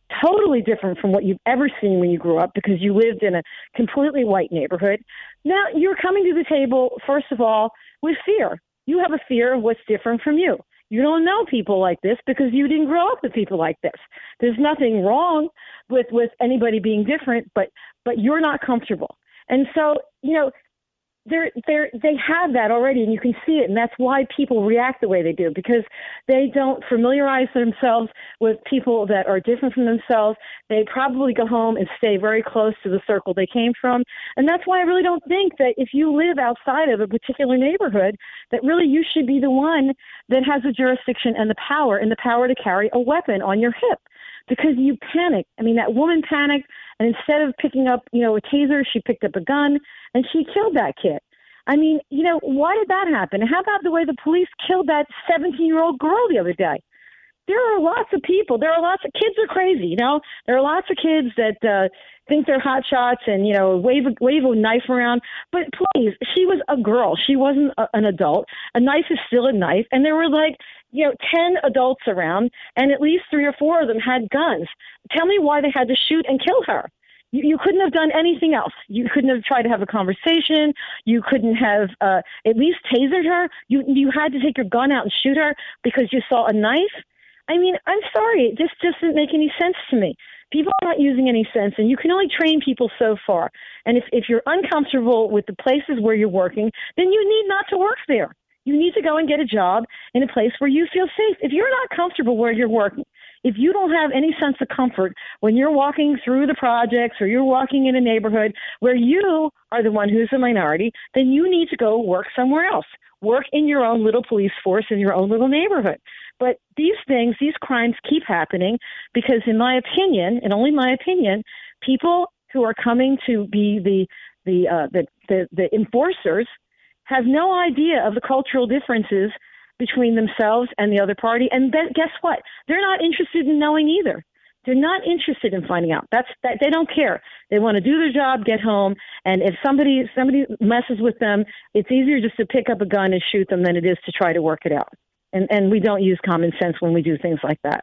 S9: totally different from what you've ever seen when you grew up because you lived in a completely white neighborhood. Now you're coming to the table, first of all, with fear. You have a fear of what's different from you. You don't know people like this because you didn't grow up with people like this. There's nothing wrong with, with anybody being different, but but you're not comfortable. And so, you know, they're, they're, they have that already, and you can see it, and that's why people react the way they do, because they don't familiarize themselves with people that are different from themselves. They probably go home and stay very close to the circle they came from, and that's why I really don't think that if you live outside of a particular neighborhood, that really you should be the one that has the jurisdiction and the power, and the power to carry a weapon on your hip, because you panic. I mean, that woman panicked, and instead of picking up, you know, a taser, she picked up a gun, and she killed that kid. I mean, you know, why did that happen? And how about the way the police killed that seventeen-year-old girl the other day? There are lots of people. There are lots of kids are crazy, you know. There are lots of kids that uh, think they're hot shots and, you know, wave a, wave a knife around. But please, she was a girl. She wasn't a, an adult. A knife is still a knife. And there were like, you know, ten adults around, and at least three or four of them had guns. Tell me why they had to shoot and kill her. You, you couldn't have done anything else. You couldn't have tried to have a conversation. You couldn't have uh, at least tasered her. You you had to take your gun out and shoot her because you saw a knife. I mean, I'm sorry. This just doesn't make any sense to me. People are not using any sense, and you can only train people so far. And if, if you're uncomfortable with the places where you're working, then you need not to work there. You need to go and get a job in a place where you feel safe. If you're not comfortable where you're working, if you don't have any sense of comfort when you're walking through the projects or you're walking in a neighborhood where you are the one who's a minority, then you need to go work somewhere else. Work in your own little police force in your own little neighborhood. But these things, these crimes keep happening because, in my opinion, and only my opinion, people who are coming to be the the uh, the, the, the enforcers have no idea of the cultural differences between themselves and the other party. And then guess what? They're not interested in knowing either. They're not interested in finding out. That's that they don't care. They want to do their job, get home, and if somebody somebody messes with them, it's easier just to pick up a gun and shoot them than it is to try to work it out. And and we don't use common sense when we do things like that.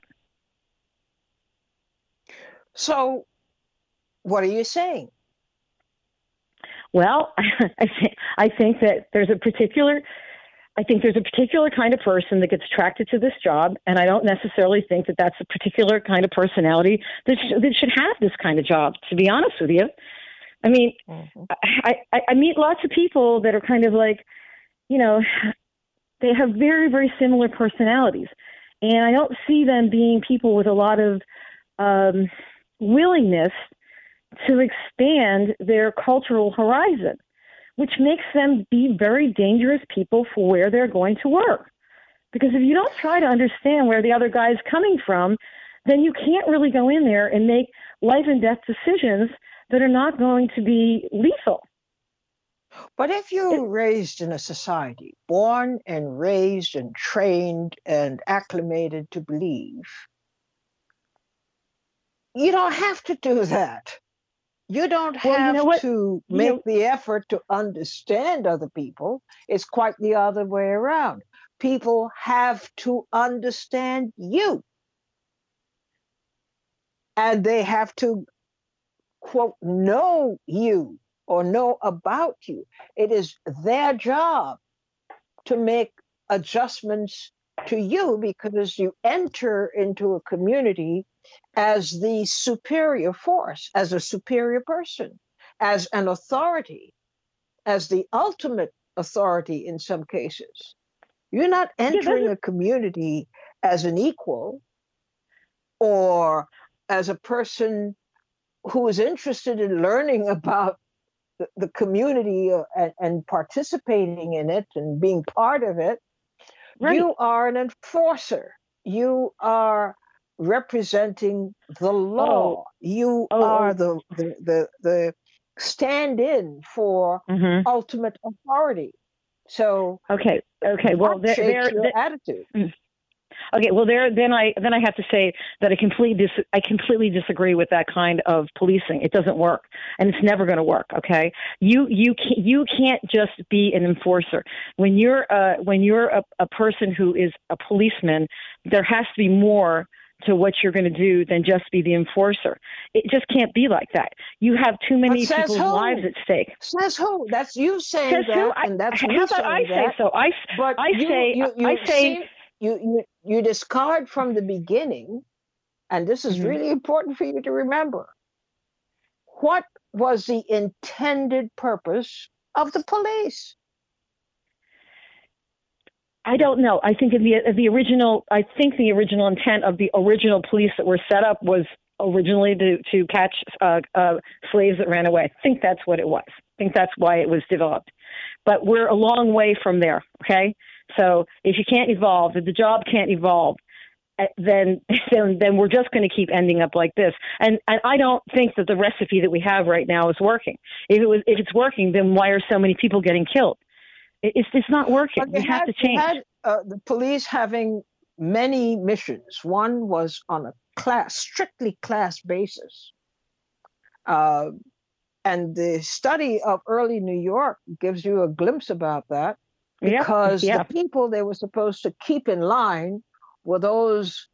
S1: So, what are you saying?
S9: Well, I think I think that there's a particular I think there's a particular kind of person that gets attracted to this job, and I don't necessarily think that that's a particular kind of personality that, sh- that should have this kind of job, to be honest with you. I mean, mm-hmm. I, I, I meet lots of people that are kind of like, you know, they have very, very similar personalities, and I don't see them being people with a lot of um, willingness to expand their cultural horizon, which makes them be very dangerous people for where they're going to work. Because if you don't try to understand where the other guy's coming from, then you can't really go in there and make life and death decisions that are not going to be lethal.
S1: But if you're raised in a society, born and raised and trained and acclimated to believe, you don't have to do that. You don't have well, you know to make you know, the effort to understand other people. It's quite the other way around. People have to understand you. And they have to, quote, know you or know about you. It is their job to make adjustments to you because you enter into a community as the superior force, as a superior person, as an authority, as the ultimate authority in some cases. You're not entering a community as an equal or as a person who is interested in learning about the, the community uh, and, and participating in it and being part of it. Right. You are an enforcer. You are representing the law. Oh. You oh, are oh. The, the the the stand-in for mm-hmm. ultimate authority. So
S9: okay, okay. Well, there, there,
S1: your
S9: there,
S1: attitude.
S9: Okay, well, there then I then I have to say that I completely dis- I completely disagree with that kind of policing. It doesn't work, and it's never going to work. Okay, you you can't, you can't just be an enforcer when you're uh, when you're a, a person who is a policeman. There has to be more to what you're going to do than just be the enforcer. It just can't be like that. You have too many people's who? lives at stake.
S1: Says who? That's you saying
S9: says
S1: that,
S9: who?
S1: and that's
S9: I,
S1: me
S9: how
S1: saying
S9: about I
S1: that.
S9: say so? I,
S1: but
S9: I
S1: you,
S9: say,
S1: you, you
S9: I say,
S1: seem, you, you, you discard from the beginning, and this is mm-hmm. really important for you to remember. What was the intended purpose of the police?
S9: I don't know. I think in the the original, I think the original intent of the original police that were set up was originally to to catch uh, uh, slaves that ran away. I think that's what it was. I think that's why it was developed. But we're a long way from there. Okay, so if you can't evolve, if the job can't evolve, then then then we're just going to keep ending up like this. And and I don't think that the recipe that we have right now is working. If it was, if it's working, then why are so many people getting killed? It's it's not working. We have to change.
S1: Had, uh, the police having many missions. One was on a class, strictly class basis. Uh, and the study of early New York gives you a glimpse about that, because
S9: yeah, yeah.
S1: the people they were supposed to keep in line were those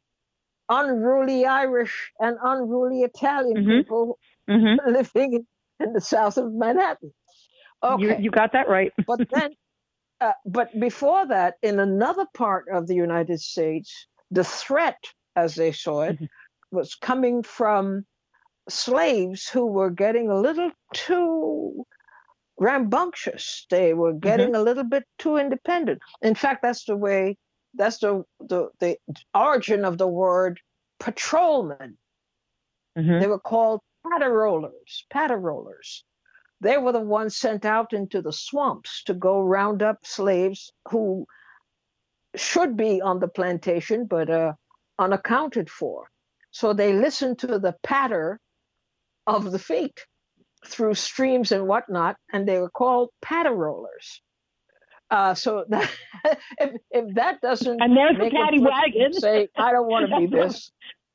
S1: unruly Irish and unruly Italian
S9: mm-hmm.
S1: people
S9: mm-hmm.
S1: living in the south of Manhattan. Okay,
S9: you, you got that right.
S1: But then. Uh, but before that, in another part of the United States, the threat, as they saw it, mm-hmm. was coming from slaves who were getting a little too rambunctious. They were getting mm-hmm. a little bit too independent. In fact, that's the way, that's the the, the origin of the word patrolman. Mm-hmm. They were called patter-rollers, patter-rollers. They were the ones sent out into the swamps to go round up slaves who should be on the plantation, but uh, unaccounted for. So they listened to the patter of the feet through streams and whatnot, and they were called patter rollers. Uh, so that, if, if that doesn't
S9: and there's
S1: make
S9: the paddy wagon,
S1: say, I don't want to be this.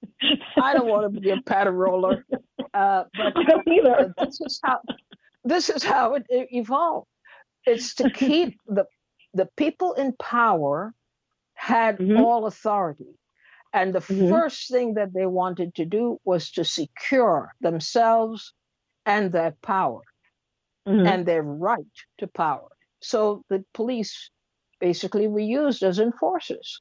S1: I don't want to be a patter roller. Uh, but
S9: I don't either.
S1: Uh, this is how. This is how it, it evolved. It's to keep the the people in power had mm-hmm. all authority. And the mm-hmm. first thing that they wanted to do was to secure themselves and their power mm-hmm. and their right to power. So the police basically were used as enforcers.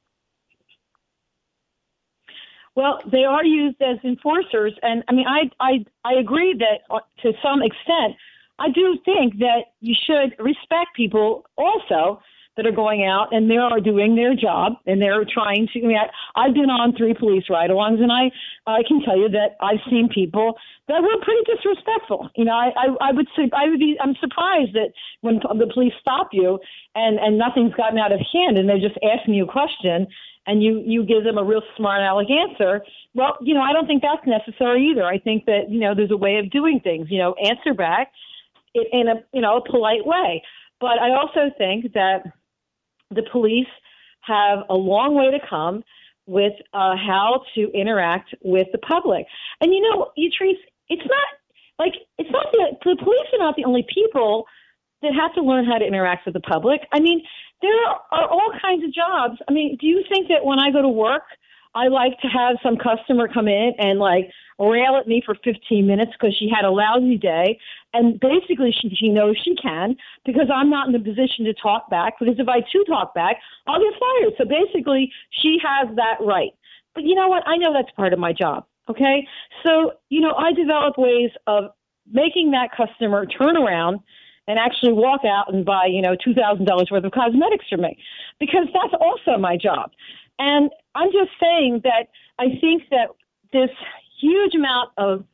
S9: Well, they are used as enforcers. And I mean, I, I, I agree that uh, to some extent, I do think that you should respect people also that are going out and they are doing their job and they're trying to. I mean, I, I've been on three police ride-alongs, and I, I can tell you that I've seen people that were pretty disrespectful. You know, I, I, I would say I would be. I'm surprised that when the police stop you and, and nothing's gotten out of hand and they're just asking you a question and you, you give them a real smart aleck answer. Well, you know, I don't think that's necessary either. I think that, you know, there's a way of doing things. You know, answer back in a, you know, a polite way. But I also think that the police have a long way to come with uh, how to interact with the public. And, you know, Yatrice, it's not like, it's not the, the police are not the only people that have to learn how to interact with the public. I mean, there are all kinds of jobs. I mean, do you think that when I go to work, I like to have some customer come in and like rail at me for fifteen minutes because she had a lousy day. And basically she, she knows she can because I'm not in the position to talk back, because if I do talk back, I'll get fired. So basically she has that right. But you know what? I know that's part of my job. Okay. So, you know, I develop ways of making that customer turn around and actually walk out and buy, you know, two thousand dollars worth of cosmetics from me, because that's also my job. And I'm just saying that I think that this huge amount of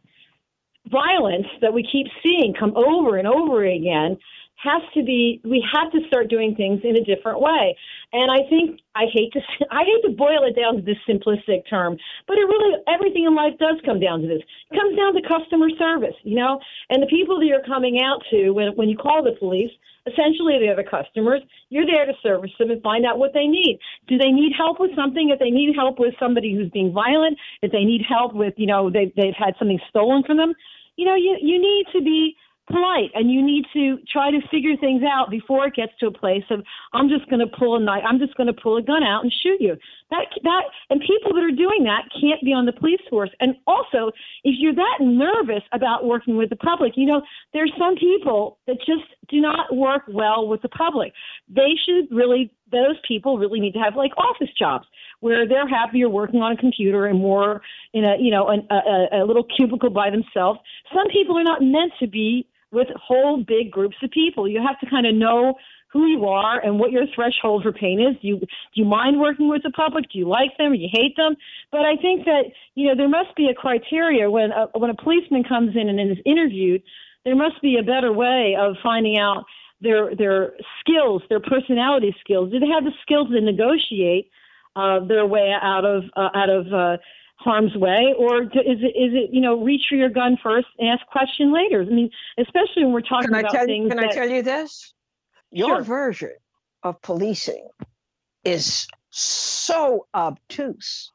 S9: violence that we keep seeing come over and over again has to be, we have to start doing things in a different way. And I think, I hate to, I hate to boil it down to this simplistic term, but it really, everything in life does come down to this. It comes down to customer service, you know, and the people that you're coming out to when, when you call the police, essentially they're the customers. You're there to service them and find out what they need. Do they need help with something? If they need help with somebody who's being violent, if they need help with, you know, they, they've had something stolen from them, you know, you, you need to be polite, and you need to try to figure things out before it gets to a place of I'm just going to pull a knife, I'm just going to pull a gun out and shoot you. That that and people that are doing that can't be on the police force. And also, if you're that nervous about working with the public, you know, there's some people that just do not work well with the public. They should really, those people really need to have like office jobs where they're happier working on a computer and more in a, you know, an, a, a little cubicle by themselves. Some people are not meant to be with whole big groups of people. You have to kind of know who you are and what your threshold for pain is. Do you, do you mind working with the public? Do you like them or you hate them? But I think that, you know, there must be a criteria when a, when a policeman comes in and is interviewed, there must be a better way of finding out their their skills, their personality skills. Do they have the skills to negotiate uh, their way out of uh, out of uh, harm's way, or do, is it is it you know reach for your gun first and ask question later? I mean, especially when we're talking
S1: can I
S9: about
S1: tell
S9: things.
S1: You, can
S9: that,
S1: I tell you this? Your
S9: Sure.
S1: version of policing is so obtuse.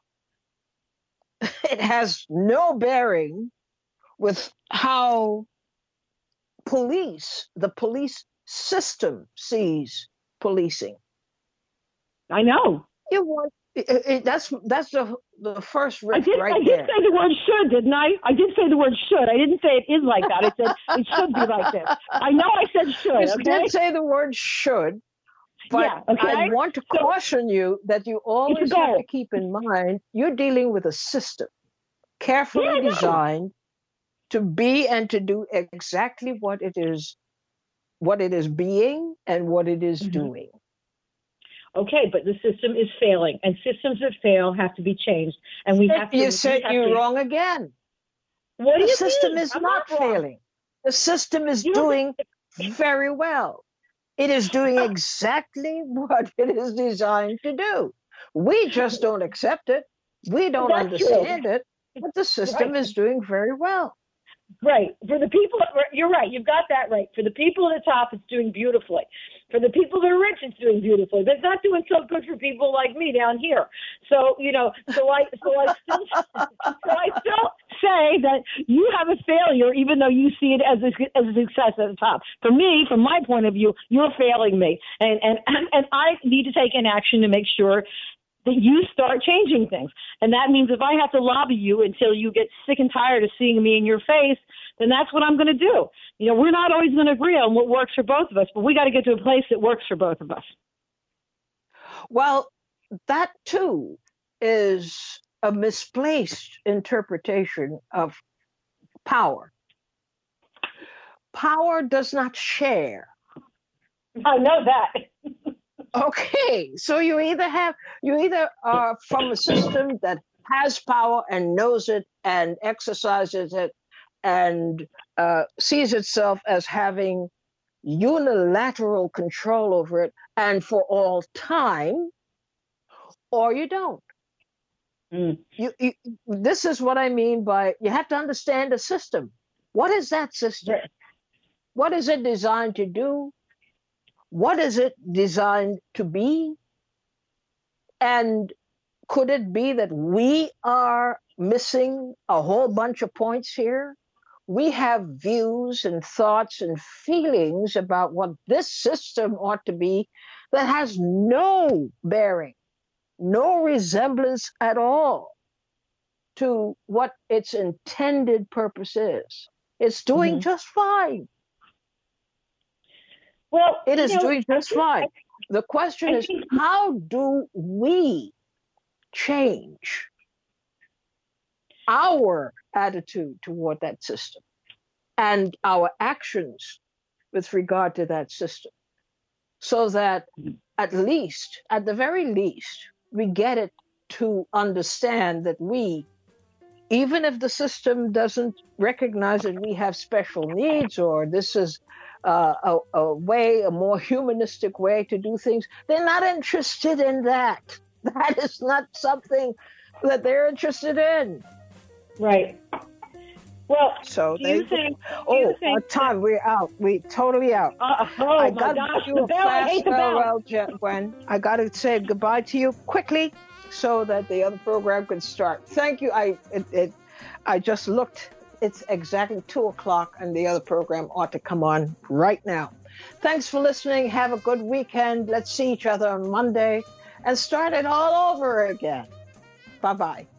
S1: It has no bearing with how police, the police system sees policing.
S9: I know.
S1: You want it, it, that's that's the the first
S9: I
S1: riff
S9: did.
S1: right
S9: I did
S1: there.
S9: say the word should, didn't I? I did say the word should. I didn't say it is like that. I said it should be like this. I know I said should.
S1: You
S9: Okay.
S1: did say the word should, but
S9: Yeah, okay.
S1: I want to
S9: So-
S1: caution you that you always
S9: goal.
S1: have to keep in mind you're dealing with a system carefully
S9: Yeah, I know.
S1: designed to be and to do exactly what it is, what it is being and what it is
S9: Mhm.
S1: doing.
S9: Okay, but the system is failing, and systems that fail have to be changed, and we have to.
S1: You
S9: we
S1: said
S9: have
S1: you're
S9: to-
S1: wrong again.
S9: What do
S1: The
S9: you
S1: system
S9: mean?
S1: is
S9: I'm
S1: not
S9: wrong.
S1: failing. The system is
S9: You don't
S1: doing very well. It is doing exactly what it is designed to do. We just don't accept it. We don't
S9: That's
S1: understand
S9: true.
S1: it, but the system
S9: Right.
S1: is doing very well.
S9: Right. For the people, you're right. You've got that right. For the people at the top, it's doing beautifully. For the people that are rich, it's doing beautifully. But it's not doing so good for people like me down here. So, you know, so I, so I still, so I still say that you have a failure, even though you see it as a, as a success at the top. For me, from my point of view, you're failing me. And, and, and I need to take an action to make sure that you start changing things. And that means if I have to lobby you until you get sick and tired of seeing me in your face, then that's what I'm going to do. You know, we're not always going to agree on what works for both of us, but we got to get to a place that works for both of us.
S1: Well, that too is a misplaced interpretation of power. Power does not share.
S9: I know that.
S1: Okay, so you either have you either are from a system that has power and knows it and exercises it and uh, sees itself as having unilateral control over it and for all time, or you don't.
S9: Mm.
S1: You, you, this is what I mean by you have to understand a system. What is that system?
S9: Right.
S1: What is it designed to do? What is it designed to be? And could it be that we are missing a whole bunch of points here? We have views and thoughts and feelings about what this system ought to be that has no bearing, no resemblance at all to what its intended purpose is. It's doing
S9: Mhm.
S1: just fine.
S9: Well,
S1: It
S9: you
S1: is
S9: know,
S1: doing just
S9: I think-
S1: fine. The question
S9: I
S1: is,
S9: think-
S1: how do we change our attitude toward that system and our actions with regard to that system so that at least, at the very least, we get it to understand that we, even if the system doesn't recognize that we have special needs or this is uh, a, a way, a more humanistic way to do things, they're not interested in that. That is not something that they're interested in.
S9: Right. Well,
S1: So
S9: do
S1: they,
S9: you think? Do
S1: oh,
S9: you
S1: our
S9: think
S1: time, we're out. We totally out.
S9: Uh, oh
S1: I
S9: my
S1: got
S9: gosh,
S1: to do
S9: the
S1: a
S9: bell! I
S1: fast
S9: hate the bell.
S1: farewell, Jen- Gwen. I got to say goodbye to you quickly so that the other program can start. Thank you. I it, it I just looked it's exactly two o'clock, and the other program ought to come on right now. Thanks for listening. Have a good weekend. Let's see each other on Monday and start it all over again. Bye-bye.